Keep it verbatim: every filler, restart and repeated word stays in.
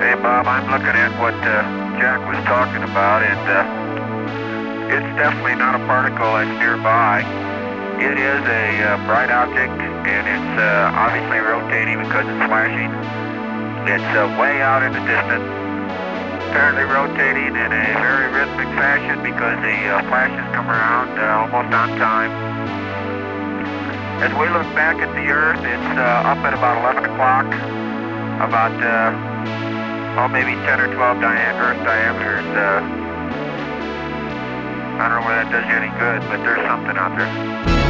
Hey Bob, I'm looking at what uh, Jack was talking about, and uh, it's definitely not a particle that's nearby. It is a uh, bright object, and it's uh, obviously rotating because it's flashing. It's uh, way out in the distance, apparently rotating in a very rhythmic fashion because the uh, flashes come around uh, almost on time. As we look back at the Earth, it's uh, up at about eleven o'clock, about, uh, oh, maybe ten or twelve dia Earth diameters. Uh, I don't know whether that does you any good, but there's something out there.